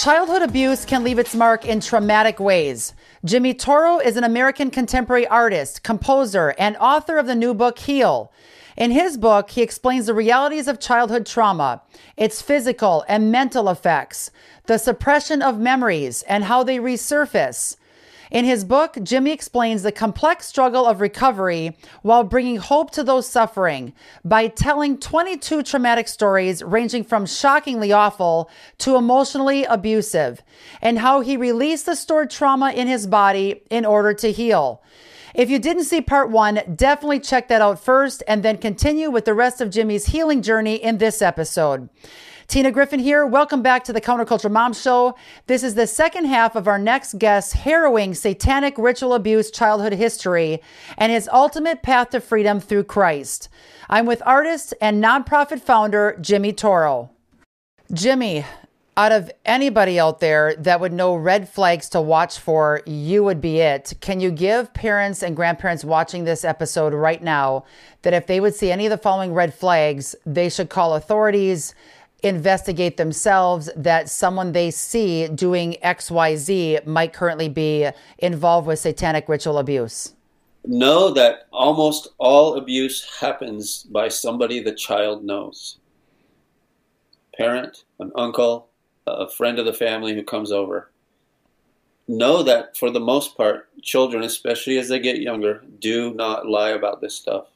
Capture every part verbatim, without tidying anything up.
Childhood abuse can leave its mark in traumatic ways. Jimmy Toro is an American contemporary artist, composer, and author of the new book, Heal. In his book, he explains the realities of childhood trauma, its physical and mental effects, the suppression of memories, and how they resurface. In his book, Jimmy explains the complex struggle of recovery while bringing hope to those suffering by telling twenty-two traumatic stories ranging from shockingly awful to emotionally abusive, and how he released the stored trauma in his body in order to heal. If you didn't see part one, definitely check that out first and then continue with the rest of Jimmy's healing journey in this episode. Tina Griffin here. Welcome back to the Counterculture Mom Show. This is the second half of our next guest's harrowing satanic ritual abuse childhood history and his ultimate path to freedom through Christ. I'm with artist and nonprofit founder Jimmy Toro. Jimmy, out of anybody out there that would know red flags to watch for, you would be it. Can you give parents and grandparents watching this episode right now that if they would see any of the following red flags, they should call authorities, investigate themselves, that someone they see doing X Y Z might currently be involved with satanic ritual abuse? Know that almost all abuse happens by somebody the child knows. Parent, an uncle, a friend of the family who comes over. Know that for the most part, children, especially as they get younger, do not lie about this stuff.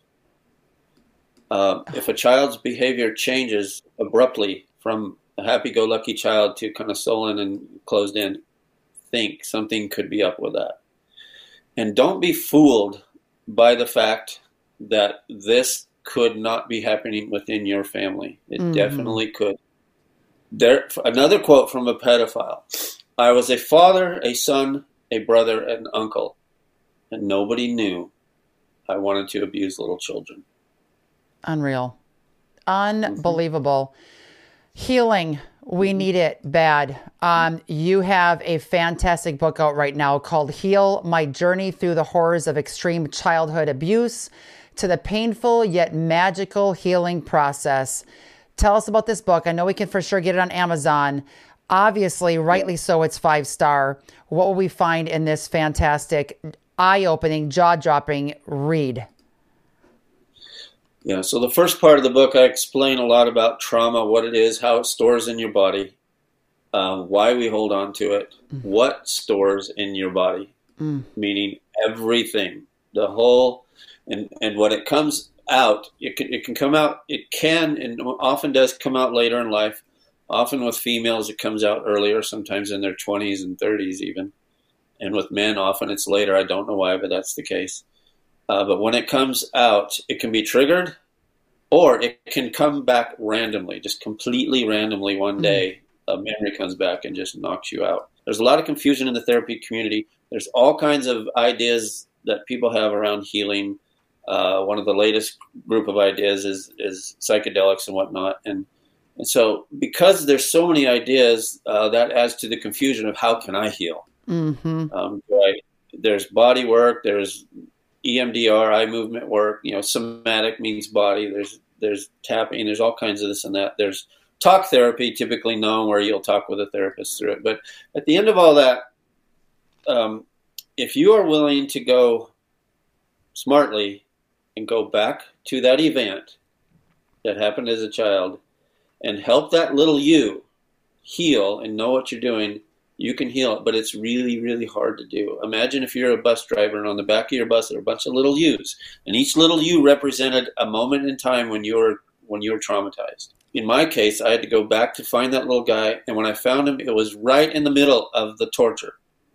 Uh, if a child's behavior changes abruptly from a happy-go-lucky child to kind of sullen and closed in, think something could be up with that. And don't be fooled by the fact that this could not be happening within your family. It mm-hmm. definitely could. There, another quote from a pedophile. I was a father, a son, a brother, and an uncle, and nobody knew I wanted to abuse little children. Unreal. Unbelievable. Mm-hmm. Healing. We need it bad. Um, you have a fantastic book out right now called Heal, My Journey Through the Horrors of Extreme Childhood Abuse to the Painful Yet Magical Healing Process. Tell us about this book. I know we can for sure get it on Amazon. Obviously, rightly so, it's five star. What will we find in this fantastic, eye-opening, jaw-dropping read? Yeah, so the first part of the book, I explain a lot about trauma, what it is, how it stores in your body, um, why we hold on to it, mm. what stores in your body, mm. meaning everything, the whole, and, and when it comes out, it can, it can come out, it can and often does come out later in life. Often with females, it comes out earlier, sometimes in their twenties and thirties even. And with men, often it's later. I don't know why, but that's the case. Uh, but when it comes out, it can be triggered, or it can come back randomly, just completely randomly one day. A memory comes back and just knocks you out. There's a lot of confusion in the therapy community. There's all kinds of ideas that people have around healing. Uh, one of the latest group of ideas is, is psychedelics and whatnot. And, and so because there's so many ideas, uh, that adds to the confusion of how can I heal? Mm-hmm. Um, right? There's body work, there's E M D R, eye movement work, you know, somatic means body. There's there's tapping. There's all kinds of this and that. There's talk therapy, typically known, where you'll talk with a therapist through it. But at the end of all that, um, if you are willing to go smartly and go back to that event that happened as a child and help that little you heal and know what you're doing, you can heal it, but it's really, really hard to do. Imagine if you're a bus driver and on the back of your bus there are a bunch of little yous, and each little you represented a moment in time when you were when you were traumatized. In my case, I had to go back to find that little guy, and when I found him, it was right in the middle of the torture.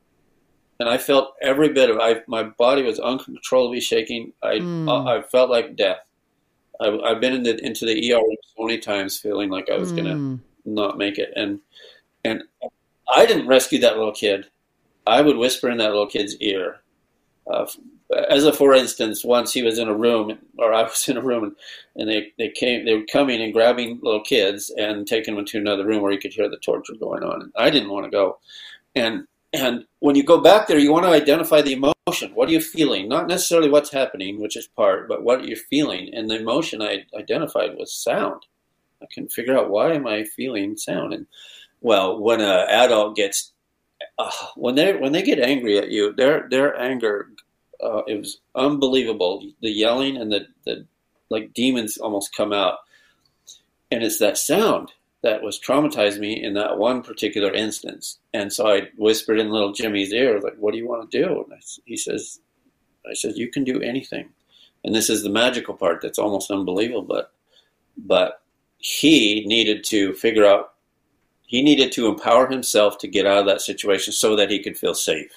And I felt every bit of it. My body was uncontrollably shaking. I mm. I, I felt like death. I, I've been in the, into the E R so many times feeling like I was mm. going to not make it. And and I didn't rescue that little kid. I would whisper in that little kid's ear. Uh, as a for instance, once he was in a room, or I was in a room, and, and they, they came, they were coming and grabbing little kids and taking them to another room where you could hear the torture going on. And I didn't want to go. And and when you go back there, you want to identify the emotion. What are you feeling? Not necessarily what's happening, which is part, but what you're feeling. And the emotion I identified was sound. I couldn't figure out, why am I feeling sound? And Well, when an adult gets uh, when they when they get angry at you, their their anger uh, it was unbelievable. The yelling and the, the like demons almost come out, and it's that sound that was traumatized me in that one particular instance. And so I whispered in little Jimmy's ear, like, "What do you want to do?" And I, he says, "I said you can do anything." And this is the magical part that's almost unbelievable, but but he needed to figure out. He needed to empower himself to get out of that situation so that he could feel safe.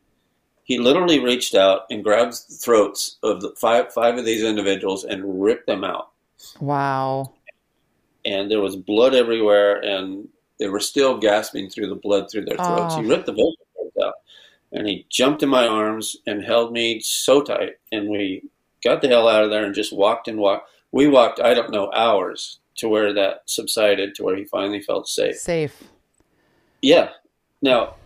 He literally reached out and grabbed the throats of the five five of these individuals and ripped them out. Wow. And there was blood everywhere, and they were still gasping through the blood through their throats. Oh. He ripped the vocal cords out, and he jumped in my arms and held me so tight, and we got the hell out of there and just walked and walked. We walked, I don't know, hours to where that subsided, to where he finally felt safe. Safe. Yeah. Now,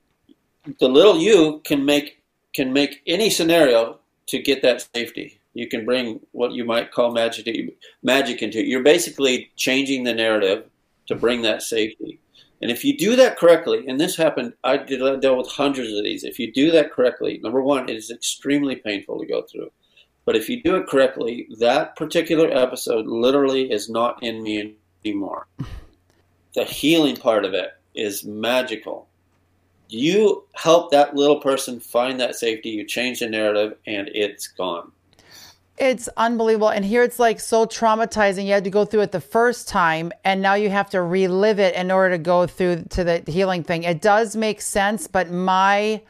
the little you can make can make any scenario to get that safety. You can bring what you might call magic magic into it. You're basically changing the narrative to bring that safety. And if you do that correctly, and this happened, I did I dealt with hundreds of these. If you do that correctly, number one, it is extremely painful to go through. But if you do it correctly, that particular episode literally is not in me anymore. The healing part of it is magical. You help that little person find that safety, you change the narrative, and it's gone. It's unbelievable. And here it's like so traumatizing. You had to go through it the first time, and now you have to relive it in order to go through to the healing thing. It does make sense, but my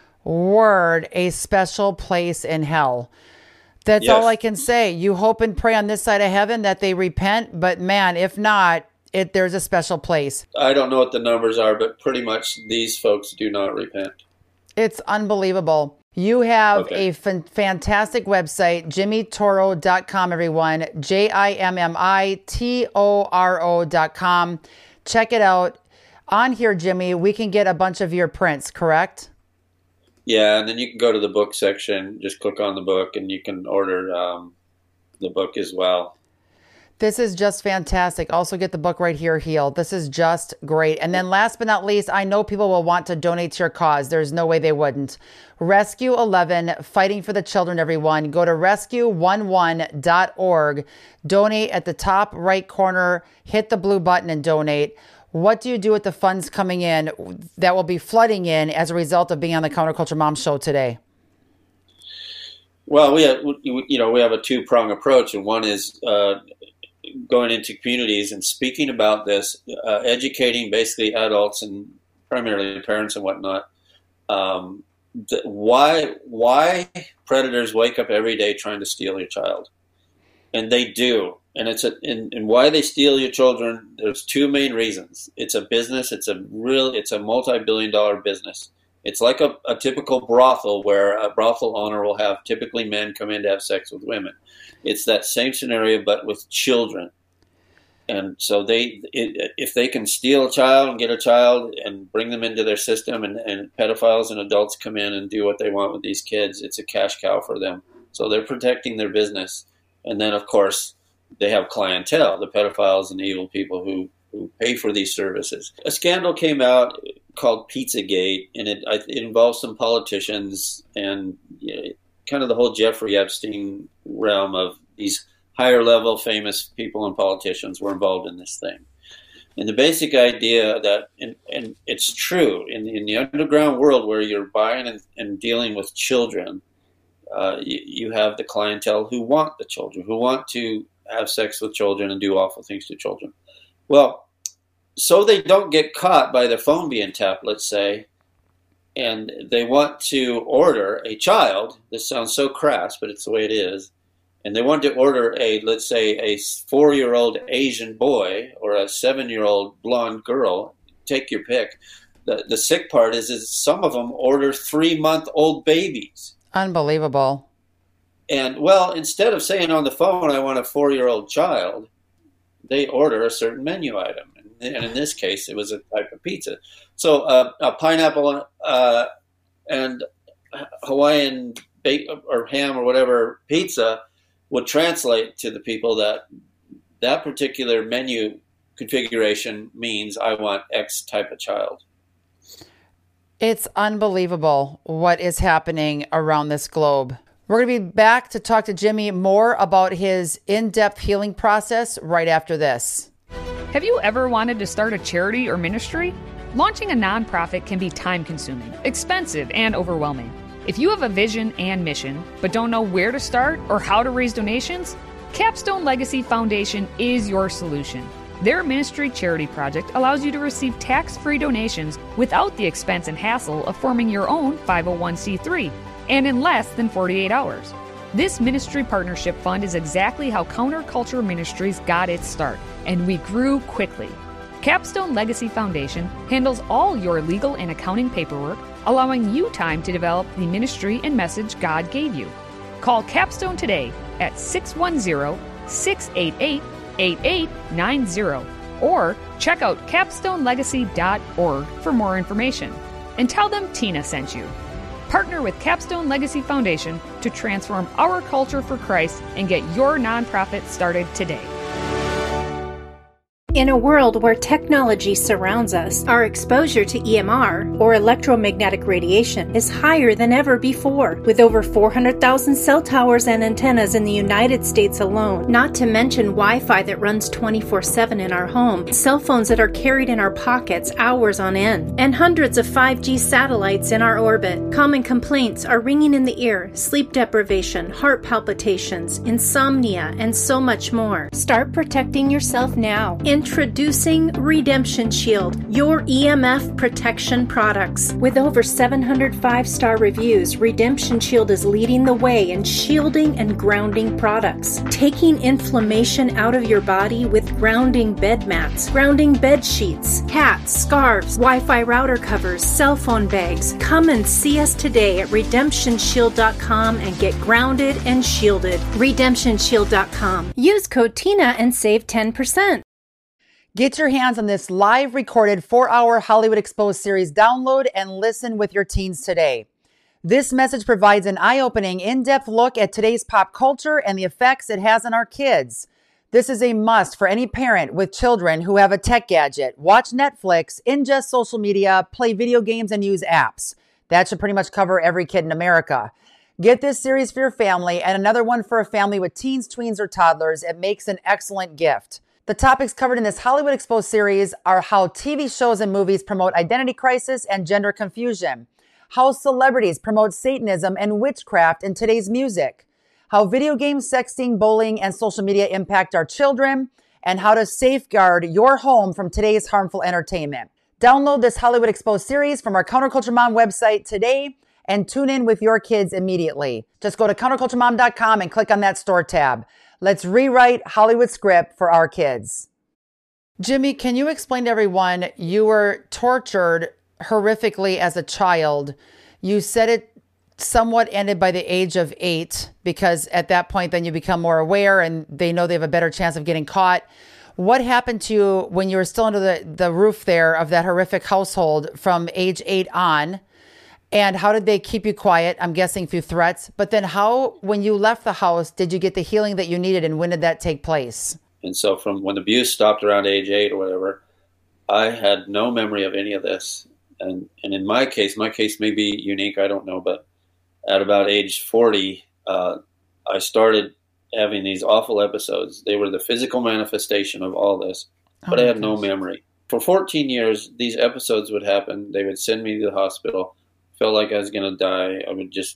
word, a special place in hell. That's Yes. all I can say. You hope and pray on this side of heaven that they repent, but man, if not, it there's a special place. I don't know what the numbers are, but pretty much these folks do not repent. It's unbelievable. You have Okay. a fan- fantastic website, jimmy toro dot com, everyone. J I M M I T O R O dot com. Check it out. On here, Jimmy, we can get a bunch of your prints, correct? Yeah, and then you can go to the book section, just click on the book, and you can order um, the book as well. This is just fantastic. Also get the book right here, Heal. This is just great. And then last but not least, I know people will want to donate to your cause. There's no way they wouldn't. Rescue eleven, Fighting for the Children, everyone. Go to rescue eleven dot org. Donate at the top right corner. Hit the blue button and donate. What do you do with the funds coming in that will be flooding in as a result of being on the Counterculture Mom Show today? Well, we have, you know, we have a two-prong approach, and one is uh, going into communities and speaking about this, uh, educating basically adults and primarily parents and whatnot. Um, the, why why predators wake up every day trying to steal your child, and they do. And it's a, and, and why they steal your children. There's two main reasons. It's a business. It's a real. It's a multi-billion dollar business. It's like a, a typical brothel where a brothel owner will have typically men come in to have sex with women. It's that same scenario, but with children. And so they, it, if they can steal a child and get a child and bring them into their system, and, and pedophiles and adults come in and do what they want with these kids, it's a cash cow for them. So they're protecting their business. And then, of course, they have clientele, the pedophiles and the evil people who, who pay for these services. A scandal came out called Pizzagate, and it, it involves some politicians and you know, kind of the whole Jeffrey Epstein realm of these higher level famous people and politicians were involved in this thing. And the basic idea that, and, and it's true, in, in the underground world where you're buying and, and dealing with children, uh, you, you have the clientele who want the children, who want to have sex with children and do awful things to children. Well, so they don't get caught by their phone being tapped, let's say, and they want to order a child. This sounds so crass, but it's the way it is. And they want to order a, let's say, a four-year-old Asian boy or a seven-year-old blonde girl. Take your pick. The, the sick part is, is some of them order three-month-old babies. Unbelievable. And, well, instead of saying on the phone, I want a four-year-old child, they order a certain menu item. And in this case, it was a type of pizza. So uh, a pineapple uh, and Hawaiian bacon or ham or whatever pizza would translate to the people that that particular menu configuration means I want X type of child. It's unbelievable what is happening around this globe. We're going to be back to talk to Jimmy more about his in-depth healing process right after this. Have you ever wanted to start a charity or ministry? Launching a nonprofit can be time-consuming, expensive, and overwhelming. If you have a vision and mission, but don't know where to start or how to raise donations, Capstone Legacy Foundation is your solution. Their ministry charity project allows you to receive tax-free donations without the expense and hassle of forming your own five oh one c three, and in less than forty-eight hours. This ministry partnership fund is exactly how Counterculture Ministries got its start, and we grew quickly. Capstone Legacy Foundation handles all your legal and accounting paperwork, allowing you time to develop the ministry and message God gave you. Call Capstone today at six one zero, six eight eight, eight eight nine zero or check out capstone legacy dot org for more information. And tell them Tina sent you. Partner with Capstone Legacy Foundation to transform our culture for Christ and get your nonprofit started today. In a world where technology surrounds us, our exposure to E M R, or electromagnetic radiation, is higher than ever before, with over four hundred thousand cell towers and antennas in the United States alone, not to mention Wi-Fi that runs twenty-four seven in our home, cell phones that are carried in our pockets hours on end, and hundreds of five G satellites in our orbit. Common complaints are ringing in the ear, sleep deprivation, heart palpitations, insomnia, and so much more. Start protecting yourself now. Introducing Redemption Shield, your E M F protection products. With over seven hundred five-star reviews, Redemption Shield is leading the way in shielding and grounding products, taking inflammation out of your body with grounding bed mats, grounding bed sheets, hats, scarves, Wi-Fi router covers, cell phone bags. Come and see us today at redemption shield dot com and get grounded and shielded. redemption shield dot com. Use code TINA and save ten percent. Get your hands on this live recorded four-hour Hollywood Exposed series. Download and listen with your teens today. This message provides an eye-opening, in-depth look at today's pop culture and the effects it has on our kids. This is a must for any parent with children who have a tech gadget. Watch Netflix, ingest social media, play video games, and use apps. That should pretty much cover every kid in America. Get this series for your family and another one for a family with teens, tweens, or toddlers. It makes an excellent gift. The topics covered in this Hollywood Exposed series are how T V shows and movies promote identity crisis and gender confusion, how celebrities promote Satanism and witchcraft in today's music, how video games, sexting, bullying, and social media impact our children, and how to safeguard your home from today's harmful entertainment. Download this Hollywood Exposed series from our Counterculture Mom website today and tune in with your kids immediately. Just go to counterculture mom dot com and click on that store tab. Let's rewrite Hollywood script for our kids. Jimmy, can you explain to everyone, you were tortured horrifically as a child. You said it somewhat ended by the age of eight, because at that point, then you become more aware and they know they have a better chance of getting caught. What happened to you when you were still under the, the roof there of that horrific household from age eight on? And how did they keep you quiet? I'm guessing through threats. But then how, when you left the house, did you get the healing that you needed, and when did that take place? And so from when abuse stopped around age eight or whatever, I had no memory of any of this. And and in my case, my case may be unique, I don't know, but at about age forty, uh, I started having these awful episodes. They were the physical manifestation of all this, but oh I had gosh. no memory. For fourteen years, these episodes would happen. They would send me to the hospital. Felt like I was going to die. I would just,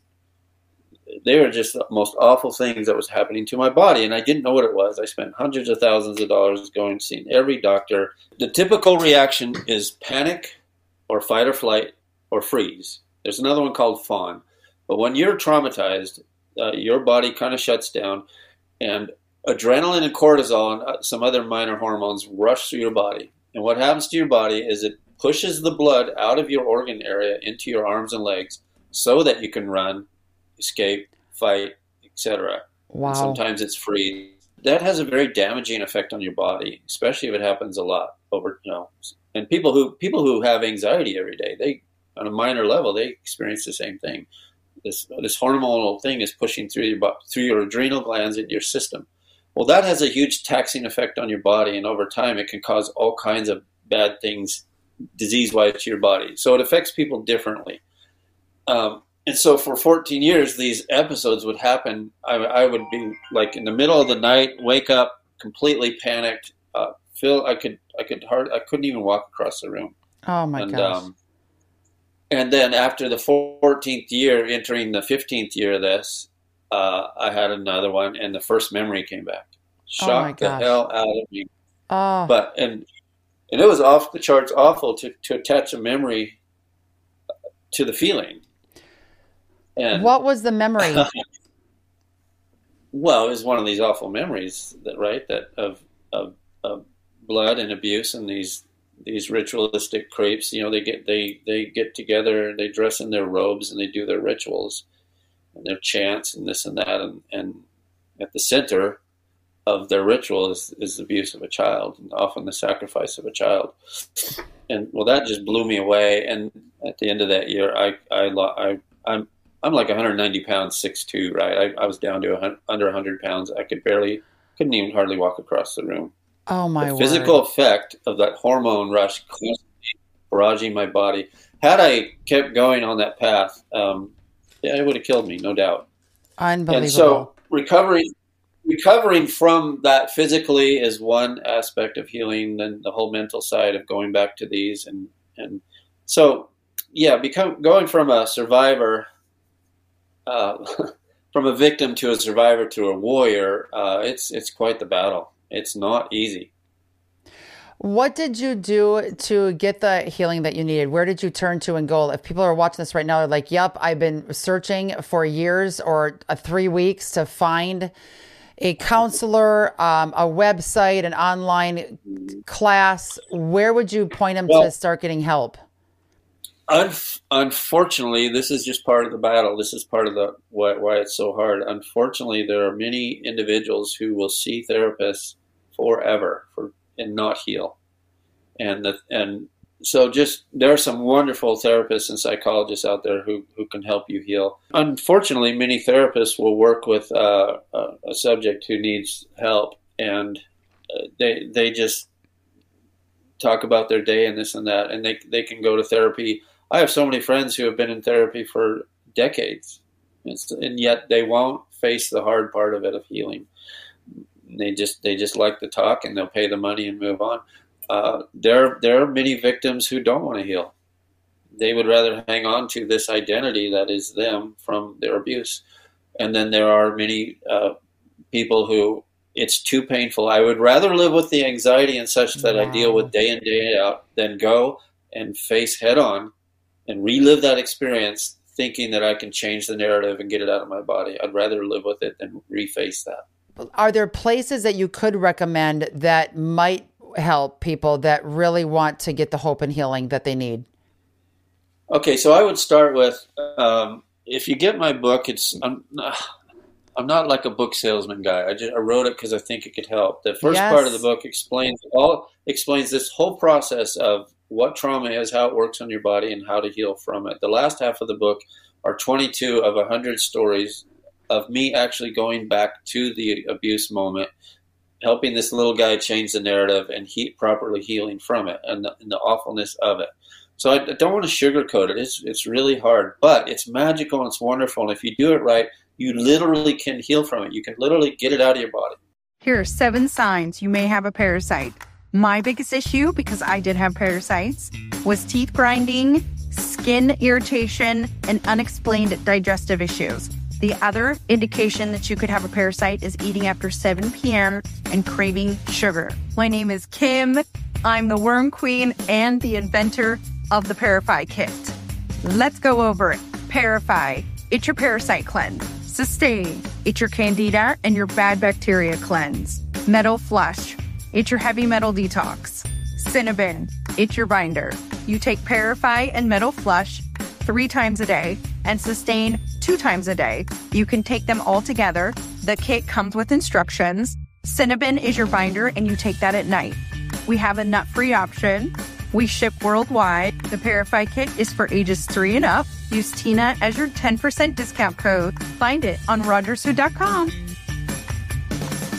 they were just the most awful things that was happening to my body. And I didn't know what it was. I spent hundreds of thousands of dollars going, seeing every doctor. The typical reaction is panic or fight or flight or freeze. There's another one called fawn. But when you're traumatized, uh, your body kind of shuts down, and adrenaline and cortisol and uh, some other minor hormones rush through your body. And what happens to your body is it pushes the blood out of your organ area into your arms and legs so that you can run, escape, fight, et cetera. Wow. And sometimes it's free. That has a very damaging effect on your body, especially if it happens a lot over, you know. And people who people who have anxiety every day, they on a minor level, they experience the same thing. This this hormonal thing is pushing through your through your adrenal glands into your system. Well, that has a huge taxing effect on your body, and over time it can cause all kinds of bad things disease-wise to your body. So it affects people differently. Um, and so for fourteen years, these episodes would happen. I, I would be like in the middle of the night, wake up completely panicked. Uh, feel I could, I could hard, I couldn't even walk across the room. Oh my and, gosh. Um, and then after the fourteenth year, entering the fifteenth year of this, uh, I had another one, and the first memory came back. Shocked oh the hell out of me. Oh. But and and it was off the charts awful to, to attach a memory to the feeling. And what was the memory? Well, it was one of these awful memories that right that of of, of blood and abuse and these these ritualistic creeps. You know, they get they, they get together, they dress in their robes and they do their rituals and their chants and this and that, and, and at the center of their ritual is, is the abuse of a child, and often the sacrifice of a child. And well, that just blew me away. And at the end of that year, I, I, I I'm, I'm like one hundred ninety pounds, six two, right? I, I was down to a hundred, under one hundred pounds. I could barely, couldn't even hardly walk across the room. Oh my the word. Physical effect of that hormone rush constantly barraging my body. Had I kept going on that path, um, yeah, it would have killed me, no doubt. Unbelievable. And so recovery, Recovering from that physically is one aspect of healing, then the whole mental side of going back to these. And, and so, yeah, become going from a survivor, uh, from a victim to a survivor to a warrior, uh, it's, it's quite the battle. It's not easy. What did you do to get the healing that you needed? Where did you turn to and go? If people are watching this right now, they're like, yep, I've been searching for years or uh, three weeks to find a counselor, um, a website, an online class. Where would you point them well, to start getting help? Unf- unfortunately, this is just part of the battle. This is part of the why, why it's so hard. Unfortunately, there are many individuals who will see therapists forever for and not heal. And the, and so just there are some wonderful therapists and psychologists out there who, who can help you heal. Unfortunately, many therapists will work with uh, a, a subject who needs help, and uh, they they just talk about their day and this and that, and they they can go to therapy. I have so many friends who have been in therapy for decades, it's, and yet they won't face the hard part of it, of healing. They just they just like to talk, and they'll pay the money and move on. Uh, there, there are many victims who don't want to heal. They would rather hang on to this identity that is them from their abuse. And then there are many uh, people who it's too painful. I would rather live with the anxiety and such that wow. I deal with day in, day out than go and face head on and relive that experience thinking that I can change the narrative and get it out of my body. I'd rather live with it than reface that. Are there places that you could recommend that might help people that really want to get the hope and healing that they need? Okay, so I would start with, um, if you get my book, it's I'm, I'm not like a book salesman guy. I just I wrote it because I think it could help. The first yes. part of the book explains all explains this whole process of what trauma is, how it works on your body, and how to heal from it. The last half of the book are twenty-two of one hundred stories of me actually going back to the abuse moment, helping this little guy change the narrative and he properly healing from it and the, and the awfulness of it. So I don't want to sugarcoat it. It's it's really hard, but it's magical and it's wonderful. And if you do it right, you literally can heal from it. You can literally get it out of your body. Here are seven signs you may have a parasite. My biggest issue, because I did have parasites, was teeth grinding, skin irritation, and unexplained digestive issues. The other indication that you could have a parasite is eating after seven p.m. and craving sugar. My name is Kim. I'm the worm queen and the inventor of the Parafy kit. Let's go over it. Parafy, it's your parasite cleanse. Sustain, it's your candida and your bad bacteria cleanse. Metal flush, it's your heavy metal detox. Cinnabon, it's your binder. You take Parafy and metal flush three times a day and Sustain two times a day. You can take them all together. The kit comes with instructions. Cinnabon is your binder and you take that at night. We have a nut-free option. We ship worldwide. The Parafy kit is for ages three and up. Use Tina as your ten percent discount code. Find it on Rogers Who dot com.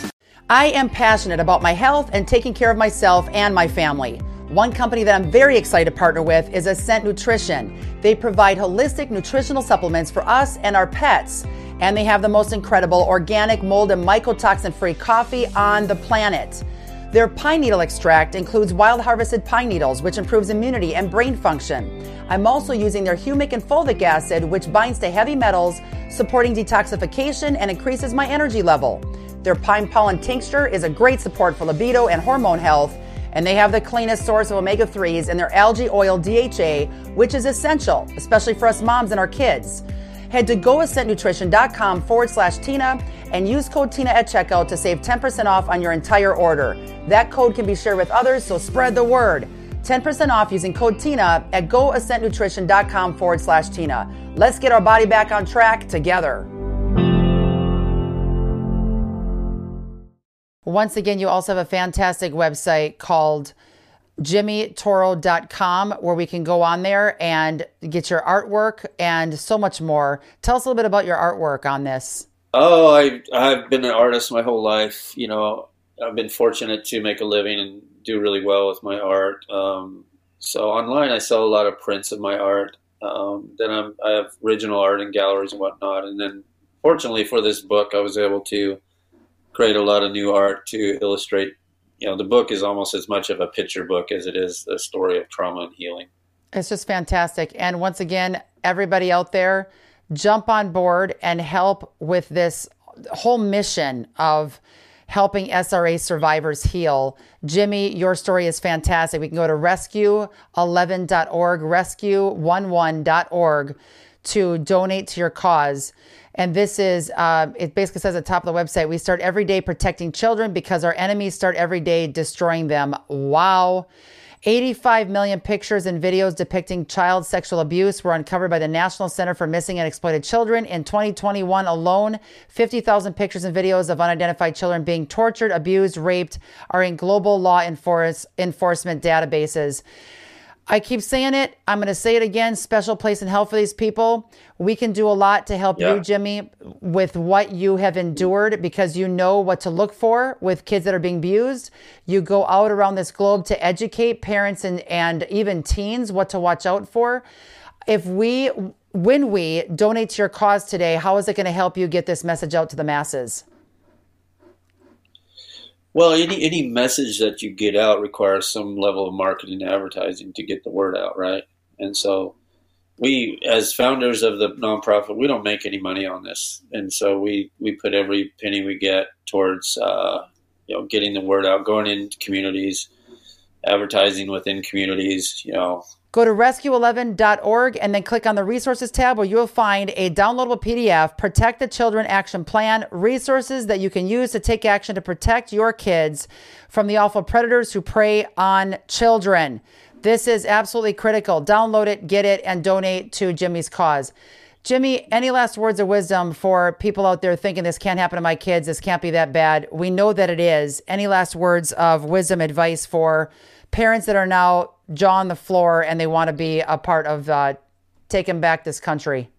I am passionate about my health and taking care of myself and my family. One company that I'm very excited to partner with is Ascent Nutrition. They provide holistic nutritional supplements for us and our pets. And they have the most incredible organic, mold and mycotoxin-free coffee on the planet. Their pine needle extract includes wild harvested pine needles, which improves immunity and brain function. I'm also using their humic and fulvic acid, which binds to heavy metals, supporting detoxification and increases my energy level. Their pine pollen tincture is a great support for libido and hormone health. And they have the cleanest source of omega threes in their algae oil D H A, which is essential, especially for us moms and our kids. Head to goascentnutrition.com forward slash Tina and use code Tina at checkout to save ten percent off on your entire order. That code can be shared with others, so spread the word. ten percent off using code Tina at goascentnutrition.com forward slash Tina. Let's get our body back on track together. Once again, you also have a fantastic website called jimmy toro dot com where we can go on there and get your artwork and so much more. Tell us a little bit about your artwork on this. Oh, I, I've been an artist my whole life. You know, I've been fortunate to make a living and do really well with my art. Um, so online, I sell a lot of prints of my art. Um, then I'm, I have original art in galleries and whatnot. And then fortunately for this book, I was able to create a lot of new art to illustrate. You know, the book is almost as much of a picture book as it is a story of trauma and healing. It's just fantastic. And once again, everybody out there, jump on board and help with this whole mission of helping S R A survivors heal. Jimmy, your story is fantastic. We can go to rescue eleven dot org, rescue eleven dot org to donate to your cause. And this is, uh, it basically says at the top of the website, we start every day protecting children because our enemies start every day destroying them. Wow. eighty-five million pictures and videos depicting child sexual abuse were uncovered by the National Center for Missing and Exploited Children. In twenty twenty-one alone, fifty thousand pictures and videos of unidentified children being tortured, abused, raped are in global law enforce, enforcement databases. I keep saying it. I'm going to say it again. Special place in hell for these people. We can do a lot to help yeah. you, Jimmy, with what you have endured because you know what to look for with kids that are being abused. You go out around this globe to educate parents and, and even teens what to watch out for. If we, when we donate to your cause today, how is it going to help you get this message out to the masses? Well, any any message that you get out requires some level of marketing and advertising to get the word out, right? And so we, as founders of the nonprofit, we don't make any money on this. And so we, we put every penny we get towards, uh, you know, getting the word out, going into communities, advertising within communities, you know. Go to rescue eleven dot org and then click on the resources tab where you will find a downloadable P D F, Protect the Children Action Plan, resources that you can use to take action to protect your kids from the awful predators who prey on children. This is absolutely critical. Download it, get it, and donate to Jimmy's cause. Jimmy, any last words of wisdom for people out there thinking this can't happen to my kids, this can't be that bad? We know that it is. Any last words of wisdom, advice for parents that are now jaw on the floor and they want to be a part of uh, taking back this country?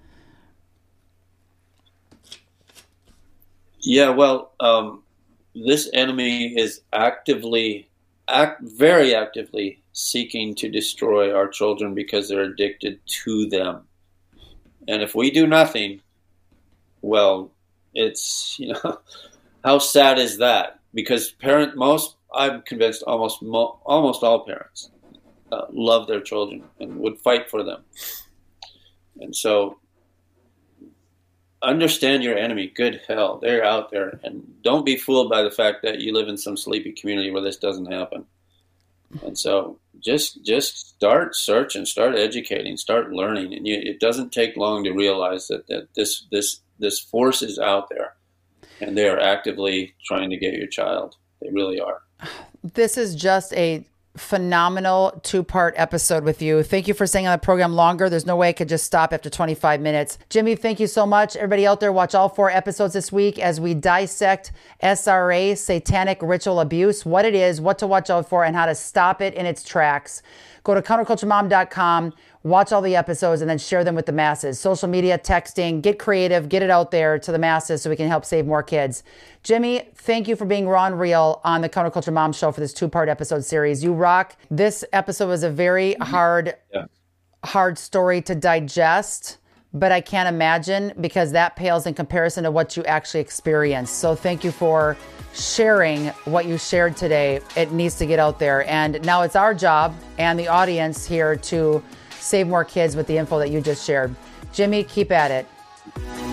Yeah, well, um, this enemy is actively, act, very actively seeking to destroy our children because they're addicted to them. And if we do nothing, well, it's, you know, how sad is that? Because parent, most, I'm convinced almost, mo, almost all parents uh, love their children and would fight for them. And so understand your enemy. Good hell, they're out there. And don't be fooled by the fact that you live in some sleepy community where this doesn't happen. And so just just start searching, start educating, start learning. And you, it doesn't take long to realize that, that this this this force is out there, and they are actively trying to get your child. They really are. This is just a phenomenal two-part episode with you. Thank you for staying on the program longer. There's no way I could just stop after twenty-five minutes. Jimmy, thank you so much. Everybody out there, watch all four episodes this week as we dissect S R A, satanic ritual abuse, what it is, what to watch out for, and how to stop it in its tracks. Go to counterculture mom dot com, watch all the episodes, and then share them with the masses. Social media, texting, get creative, get it out there to the masses so we can help save more kids. Jimmy, thank you for being raw and real on the Counterculture Mom Show for this two-part episode series. You rock. This episode was a very hard, yeah. hard story to digest, but I can't imagine because that pales in comparison to what you actually experienced. So thank you for sharing what you shared today. It needs to get out there. And now it's our job and the audience here to save more kids with the info that you just shared. Jimmy, keep at it.